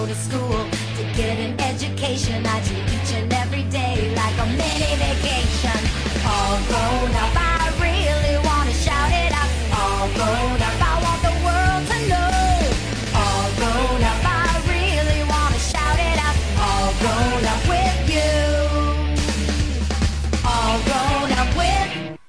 go to school to get an education. I treat each and every day like a mini vacation. All grown up, I really want to shout it out. All grown up, I want the world to know. All grown up, I really want to shout it out. All grown up with you. All grown up with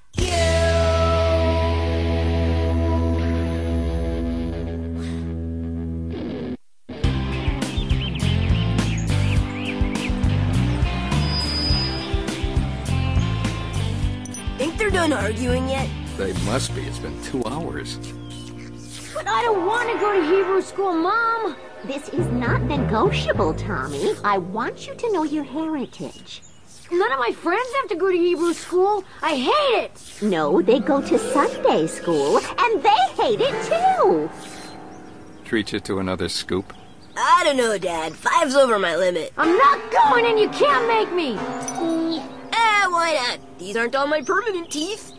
Think they're done arguing yet? They must be. It's been 2 hours. But I don't want to go to Hebrew school, Mom. This is not negotiable, Tommy. I want you to know your heritage. None of my friends have to go to Hebrew school. I hate it. No, they go to Sunday school, and they hate it too. Treat you to another scoop? I don't know, Dad. 5's over my limit. I'm not going, and you can't make me. Why not? These aren't all my permanent teeth.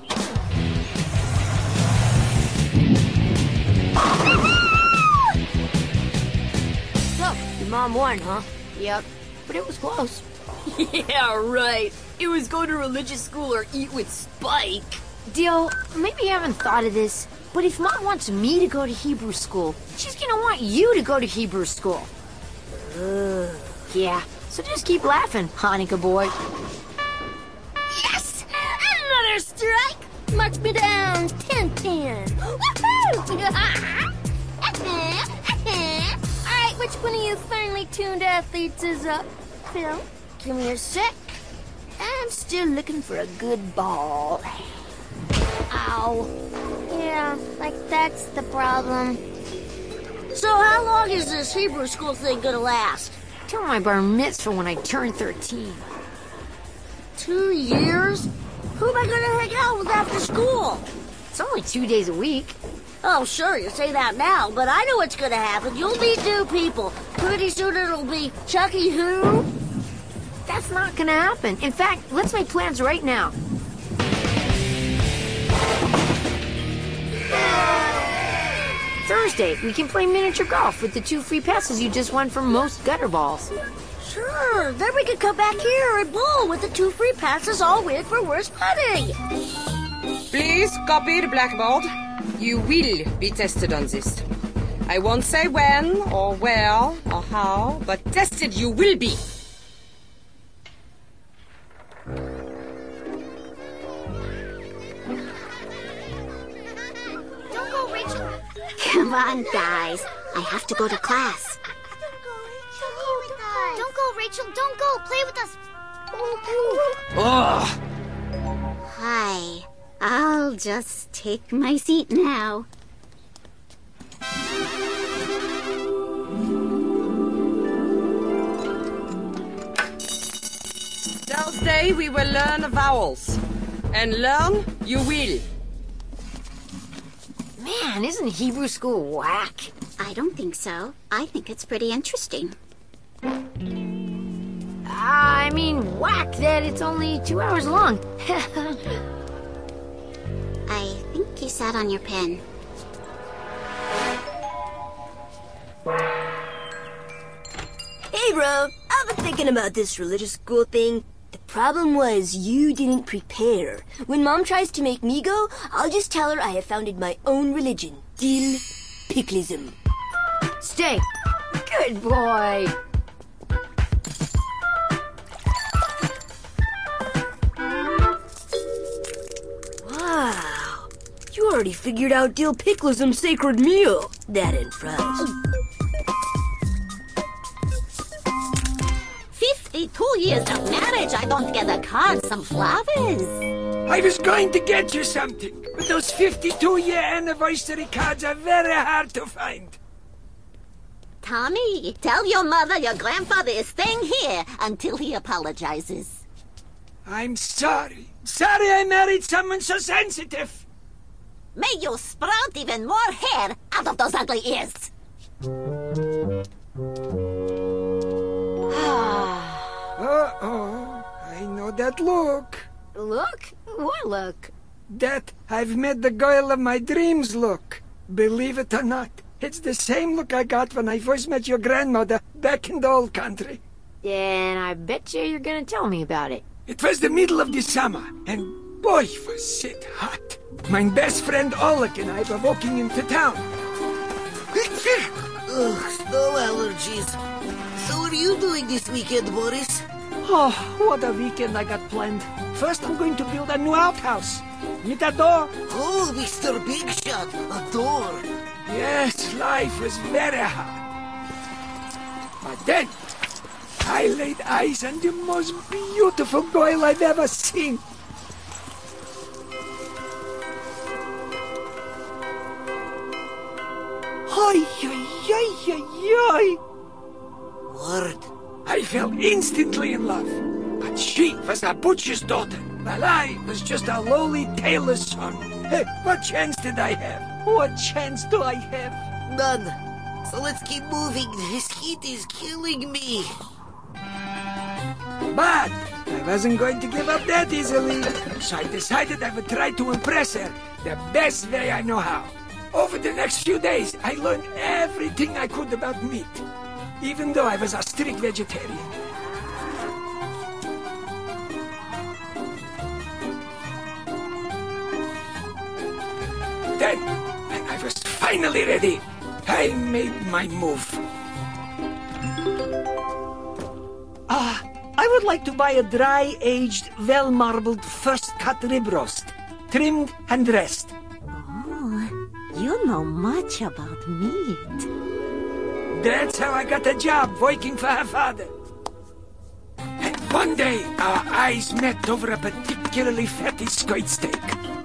So, your mom won, huh? Yep, but it was close. Yeah, right. It was go to religious school or eat with Spike. Dil, maybe you haven't thought of this, but if Mom wants me to go to Hebrew school, she's gonna want you to go to Hebrew school. Yeah, so just keep laughing, Hanukkah boy. Yes! Another strike! March me down, 10-10. Woohoo! Alright, which one of you finely tuned athletes is up? Phil, give me a sec. I'm still looking for a good ball. Ow. Yeah, like that's the problem. So how long is this Hebrew school thing gonna last? Till my bar mitzvah when I turn 13. 2 years? Who am I gonna hang out with after school? It's only 2 days a week. Oh, sure, you say that now, but I know what's gonna happen. You'll meet new people. Pretty soon it'll be Chucky who? That's not gonna happen. In fact, let's make plans right now. Thursday, we can play miniature golf with the 2 free passes you just won from most gutter balls. Sure, then we could come back here and bowl with the 2 free passes all win for worst putting. Please copy the blackboard. You will be tested on this. I won't say when or where or how, but tested you will be. Don't go, Rachel. Come on, guys. I have to go to class. Don't go, Rachel. Don't go. Play with us. Ugh! Hi. I'll just take my seat now. Thursday we will learn vowels. And learn you will. Man, isn't Hebrew school whack? I don't think so. I think it's pretty interesting. I mean, whack that it's only 2 hours long. I think you sat on your pen. Hey, bro. I've been thinking about this religious school thing. The problem was you didn't prepare. When Mom tries to make me go, I'll just tell her I have founded my own religion. Dill Picklism. Stay. Good boy. Wow. You already figured out Dill Picklism's sacred meal. That and fries. 52 years of marriage, I don't get a card, some flowers. I was going to get you something, but those 52-year anniversary cards are very hard to find. Tommy, tell your mother your grandfather is staying here until he apologizes. I'm sorry. Sorry I married someone so sensitive. May you sprout even more hair out of those ugly ears. Uh-oh. I know that look. Look? What look? That I've met the girl of my dreams look. Believe it or not, It's the same look I got when I first met your grandmother back in the old country. And I bet you're gonna tell me about it. It was the middle of the summer, and boy, was it hot. My best friend Oleg and I were walking into town. Ugh, snow allergies. So what are you doing this weekend, Boris? Oh, what a weekend I got planned. First, I'm going to build a new outhouse. With a door. Oh, Mr. Big Shot, a door. Yes, life was very hard. But then, I laid eyes on the most beautiful girl I've ever seen. Ay, ay, ay, ay, ay. Word. I fell instantly in love. But she was a butcher's daughter, while I was just a lowly tailor's son. Hey, what chance did I have? What chance do I have? None. So let's keep moving. This heat is killing me. But I wasn't going to give up that easily. So I decided I would try to impress her the best way I know how. Over the next few days, I learned everything I could about meat, even though I was a strict vegetarian. Then, when I was finally ready, I made my move. I would like to buy a dry-aged, well-marbled first-cut rib roast, trimmed and dressed. You know much about meat. That's how I got a job working for her father. And one day, our eyes met over a particularly fatty squid steak.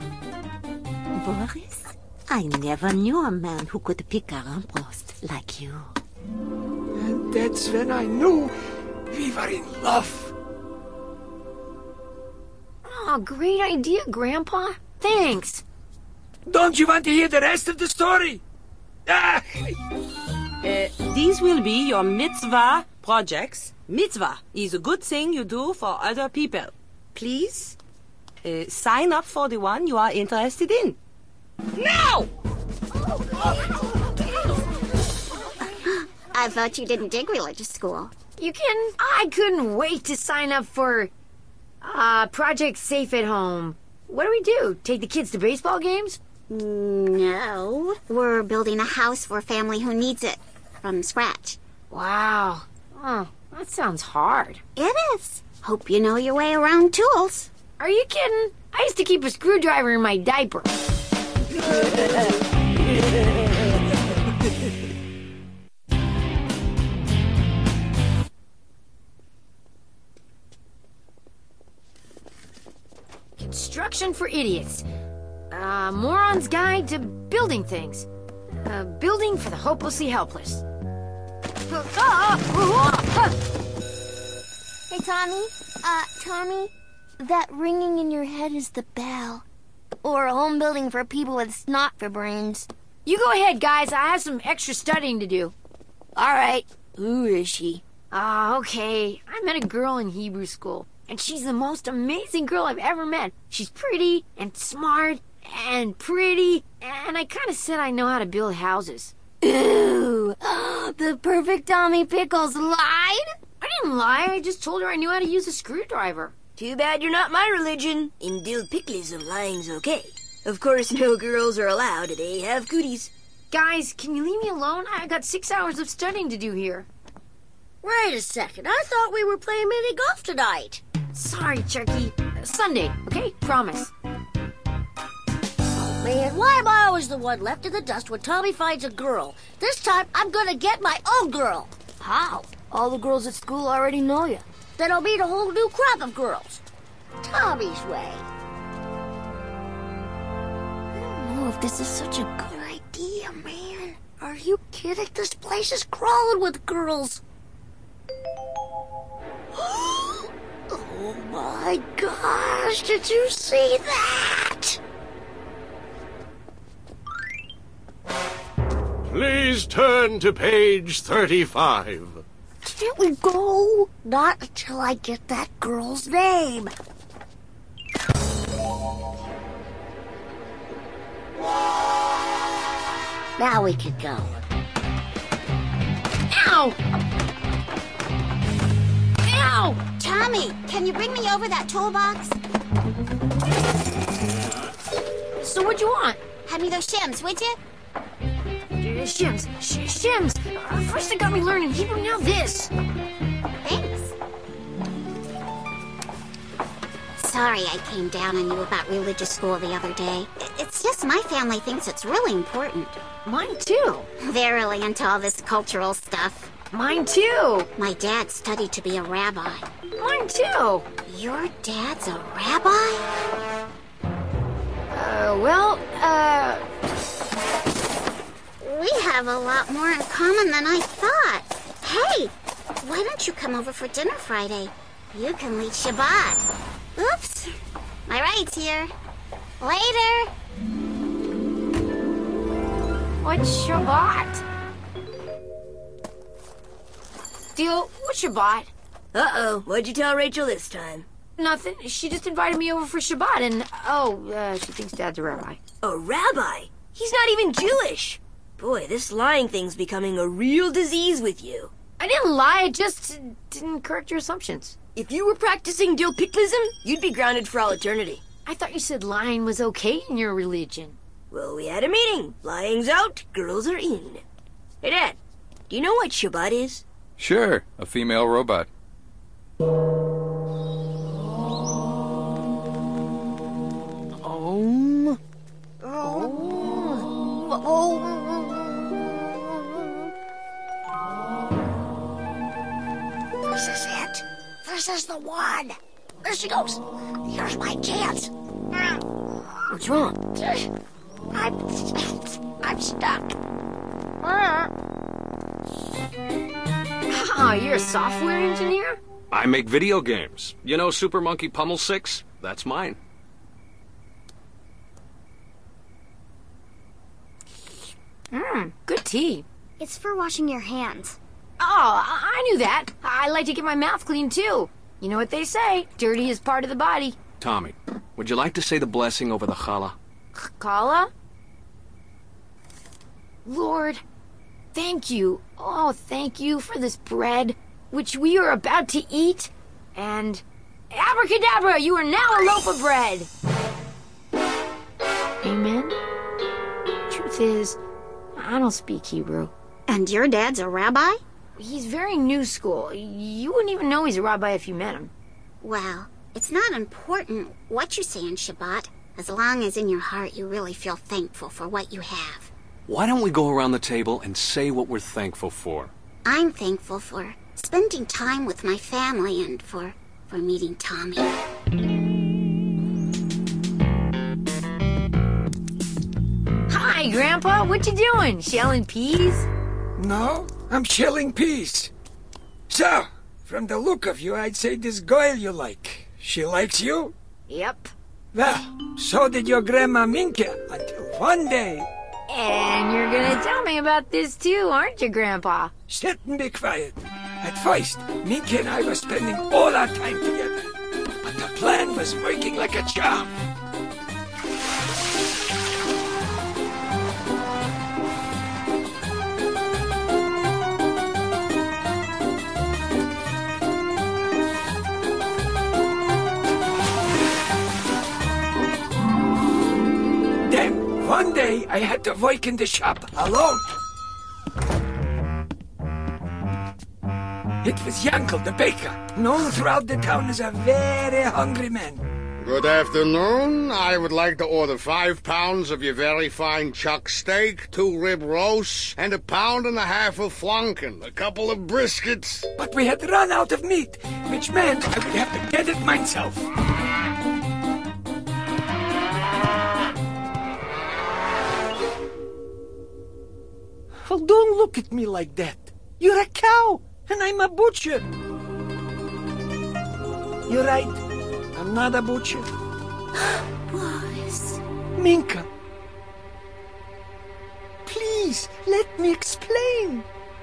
Boris, I never knew a man who could pick a rump roast like you. And that's when I knew we were in love. Oh, great idea, Grandpa. Thanks. Don't you want to hear the rest of the story? These will be your mitzvah projects. Mitzvah is a good thing you do for other people. Please, sign up for the one you are interested in. Now! I thought you didn't dig religious school. You kidding? I couldn't wait to sign up for Project Safe at Home. What do we do? Take the kids to baseball games? No. We're building a house for a family who needs it. From scratch. Wow. Oh, that sounds hard. It is. Hope you know your way around tools. Are you kidding? I used to keep a screwdriver in my diaper. Construction for Idiots. Moron's Guide to Building Things. Building for the hopelessly helpless. Hey, Tommy. Tommy, that ringing in your head is the bell. Or a home building for people with snot for brains. You go ahead, guys. I have some extra studying to do. All right. Who is she? Okay. I met a girl in Hebrew school, and she's the most amazing girl I've ever met. She's pretty and smart and pretty, and I kind of said I know how to build houses. Ooh, the perfect Tommy Pickles lied? I didn't lie. I just told her I knew how to use a screwdriver. Too bad you're not my religion. In Dill Picklism, lying's okay. Of course, no girls are allowed. They have cooties. Guys, can you leave me alone? I got 6 hours of studying to do here. Wait a second. I thought we were playing mini golf tonight. Sorry, Chucky. Sunday, okay? Promise. Man, why am I always the one left in the dust when Tommy finds a girl? This time, I'm gonna get my own girl. How? All the girls at school already know you. Then I'll meet a whole new crop of girls. Tommy's way. I don't know if this is such a good idea, man. Are you kidding? This place is crawling with girls. Oh my gosh, did you see that? Please turn to page 35. Can't we go? Not until I get that girl's name. Now we can go. Ow! Ow! Tommy, can you bring me over that toolbox? So what'd you want? Hand me those shims, would you? Shims. Shims. First it got me learning Hebrew, now this. Thanks. Sorry I came down on you about religious school the other day. It's just my family thinks it's really important. Mine too. They're really into all this cultural stuff. Mine too. My dad studied to be a rabbi. Mine too. Your dad's a rabbi? We have a lot more in common than I thought. Hey, why don't you come over for dinner Friday? You can lead Shabbat. Oops, my ride's here. Later. What's Shabbat? Theo, what's Shabbat? Uh-oh, what'd you tell Rachel this time? Nothing. She just invited me over for Shabbat, and she thinks Dad's a rabbi. A rabbi? He's not even Jewish. Boy, this lying thing's becoming a real disease with you. I didn't lie, I just didn't correct your assumptions. If you were practicing Dilpiklism, you'd be grounded for all eternity. I thought you said lying was okay in your religion. Well, we had a meeting. Lying's out, girls are in. Hey, Dad, do you know what Shabbat is? Sure, a female robot. This is it. This is the one. There she goes. Here's my chance. What's wrong? I'm stuck. Oh, you're a software engineer? I make video games. You know Super Monkey Pummel 6? That's mine. Good tea. It's for washing your hands. Oh, I knew that. I like to get my mouth clean, too. You know what they say, dirty is part of the body. Tommy, would you like to say the blessing over the challah? Challah? Lord, thank you. Oh, thank you for this bread, which we are about to eat. And abracadabra, you are now a loaf of bread. Amen. Truth is, I don't speak Hebrew. And your dad's a rabbi? He's very new school. You wouldn't even know he's a rabbi if you met him. Well, it's not important what you say in Shabbat, as long as in your heart you really feel thankful for what you have. Why don't we go around the table and say what we're thankful for? I'm thankful for spending time with my family and for meeting Tommy. Hi, Grandpa. What you doing? Shelling peas? No, I'm shelling peas. So, from the look of you, I'd say this girl you like. She likes you? Yep. Well, so did your grandma Minka, until one day... And you're gonna tell me about this too, aren't you, Grandpa? Sit and be quiet. At first, Minka and I were spending all our time together. But the plan was working like a charm. One day, I had to work in the shop alone. It was Yankel, the baker, known throughout the town as a very hungry man. Good afternoon. I would like to order 5 pounds of your very fine chuck steak, 2 rib roasts, and 1.5 pounds of flanken, a couple of briskets. But we had run out of meat, which meant I would have to get it myself. Well, don't look at me like that. You're a cow, and I'm a butcher. You're right. I'm not a butcher. Boris. Minka. Please, let me explain.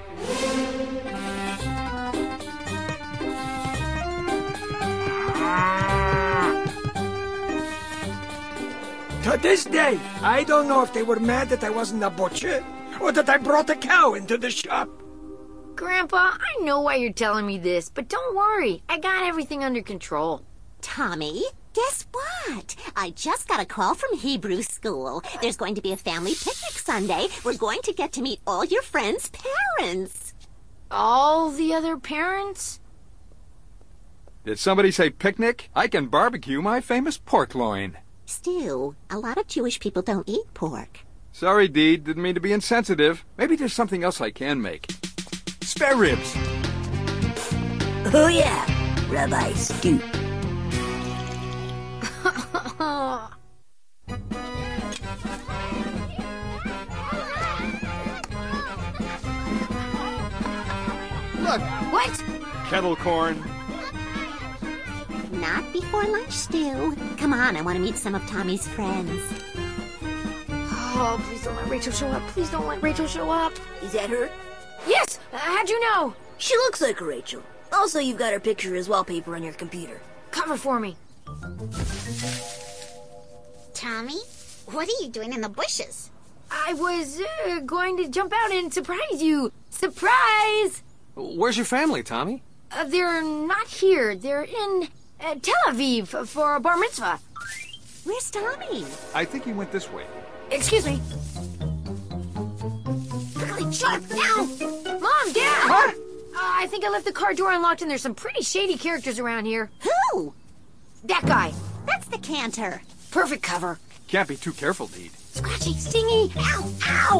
To this day, I don't know if they were mad that I wasn't a butcher, or that I brought a cow into the shop. Grandpa, I know why you're telling me this, but don't worry. I got everything under control. Tommy, guess what? I just got a call from Hebrew school. There's going to be a family picnic Sunday. We're going to get to meet all your friends' parents. All the other parents? Did somebody say picnic? I can barbecue my famous pork loin. Stu, a lot of Jewish people don't eat pork. Sorry, Dee. Didn't mean to be insensitive. Maybe there's something else I can make. Spare ribs. Oh, yeah. Rabbi Stu. Look. What? Kettle corn. Not before lunch, Stu. Come on, I want to meet some of Tommy's friends. Oh, please don't let Rachel show up. Please don't let Rachel show up. Is that her? Yes! How'd you know? She looks like Rachel. Also, you've got her picture as wallpaper on your computer. Cover for me. Tommy, what are you doing in the bushes? I was going to jump out and surprise you. Surprise! Where's your family, Tommy? They're not here. They're in Tel Aviv for a bar mitzvah. Where's Tommy? I think he went this way. Excuse me. Quickly, jump now! Mom, Dad! What? I think I left the car door unlocked and there's some pretty shady characters around here. Who? That guy. That's the cantor. Perfect cover. Can't be too careful, Dee. Scratchy, stingy. Ow, ow!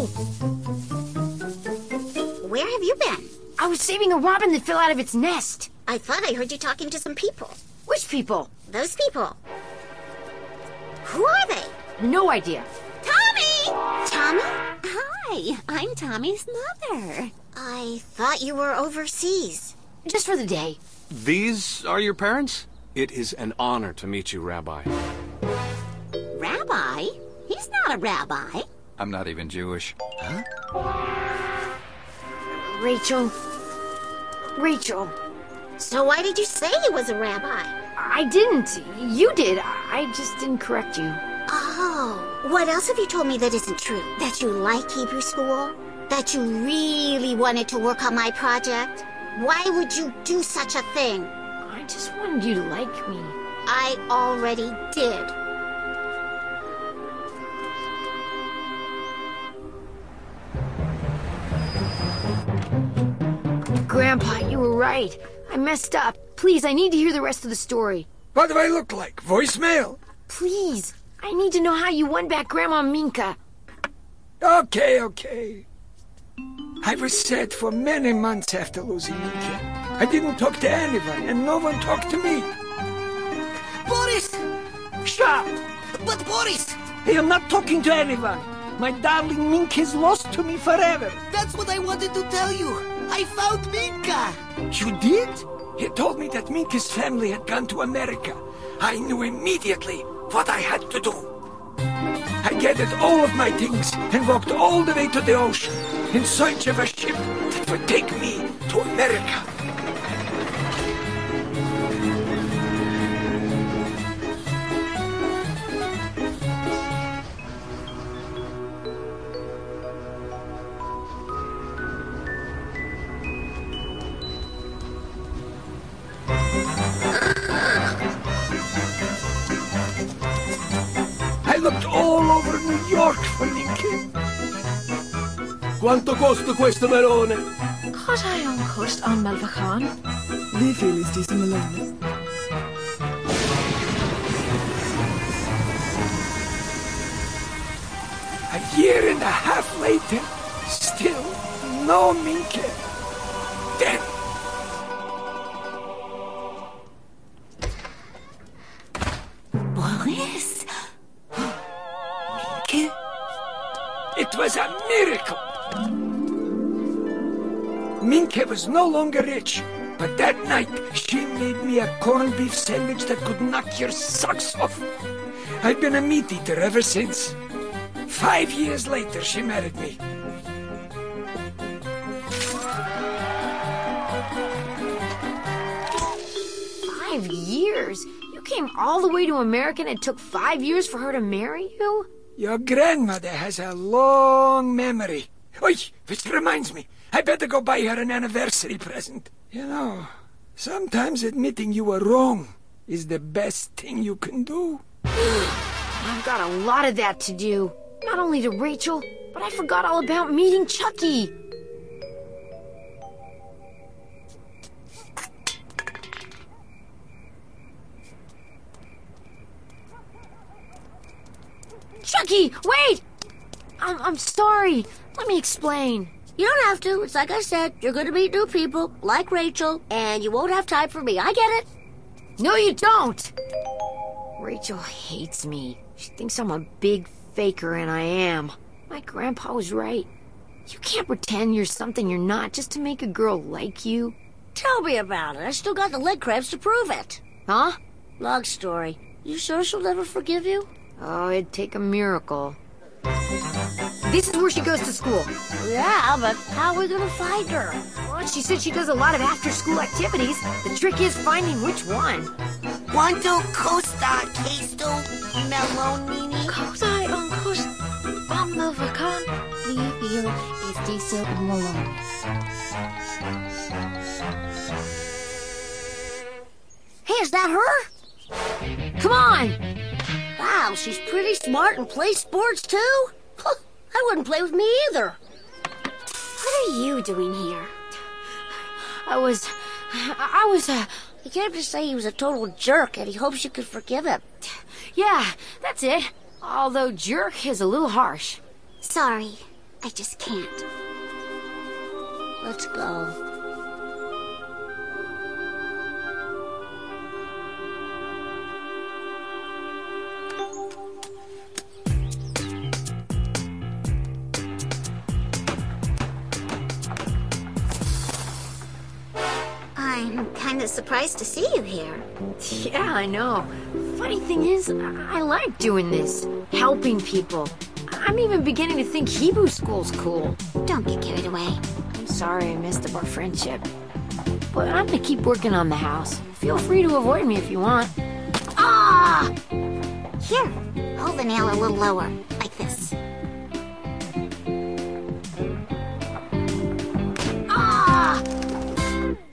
Where have you been? I was saving a robin that fell out of its nest. I thought I heard you talking to some people. Which people? Those people. Who are they? No idea. Tommy! Tommy? Hi, I'm Tommy's mother. I thought you were overseas. Just for the day. These are your parents? It is an honor to meet you, Rabbi. Rabbi? He's not a rabbi. I'm not even Jewish. Huh? Rachel. So why did you say he was a rabbi? I didn't. You did. I just didn't correct you. Oh, what else have you told me that isn't true? That you like Hebrew school? That you really wanted to work on my project? Why would you do such a thing? I just wanted you to like me. I already did. Grandpa, you were right. I messed up. Please, I need to hear the rest of the story. What do I look like? Voicemail? Please. I need to know how you won back Grandma Minka. Okay. I was sad for many months after losing Minka. I didn't talk to anyone, and no one talked to me. Boris! Stop! But Boris! I am not talking to anyone. My darling Minka is lost to me forever. That's what I wanted to tell you. I found Minka. You did? He told me that Minka's family had gone to America. I knew immediately what I had to do. I gathered all of my things and walked all the way to the ocean in search of a ship that would take me to America. I looked all over New York for Minka. Quanto costa questo melone? Gaat hij om kost aan Malvakaan? Hoeveel is deze melone? A year and a half later, still no Minka. Then Boris? Minka? It was a miracle. Minka was no longer rich, but that night she made me a corned beef sandwich that could knock your socks off. I've been a meat eater ever since. 5 years later, she married me. "5 years? You came all the way to America and it took 5 years for her to marry you?" Your grandmother has a long memory. Oi, which reminds me, I better go buy her an anniversary present. You know, sometimes admitting you were wrong is the best thing you can do. I've got a lot of that to do. Not only to Rachel, but I forgot all about meeting Chucky. Chucky, wait! I'm sorry. Let me explain. You don't have to. It's like I said, you're going to meet new people, like Rachel, and you won't have time for me. I get it. No, you don't. Rachel hates me. She thinks I'm a big faker, and I am. My grandpa was right. You can't pretend you're something you're not just to make a girl like you. Tell me about it. I still got the leg cramps to prove it. Huh? Long story. You sure she'll never forgive you? Oh, it'd take a miracle. This is where she goes to school. Yeah, but how are we gonna find her? Well, she said she does a lot of after-school activities. The trick is finding which one. Quanto costa questo melonini? Cos'hai un cost... Malvakan? Livio estiso melon. Hey, is that her? Come on! Wow, she's pretty smart and plays sports, too? I wouldn't play with me either. What are you doing here? I was... He came to say he was a total jerk and he hopes you could forgive him. Yeah, that's it. Although jerk is a little harsh. Sorry, I just can't. Let's go. I'm kind of surprised to see you here. Yeah, I know. Funny thing is, I like doing this. Helping people. I'm even beginning to think Hebrew school's cool. Don't get carried away. I'm sorry I messed up our friendship. But I'm gonna keep working on the house. Feel free to avoid me if you want. Ah! Here, hold the nail a little lower, like this.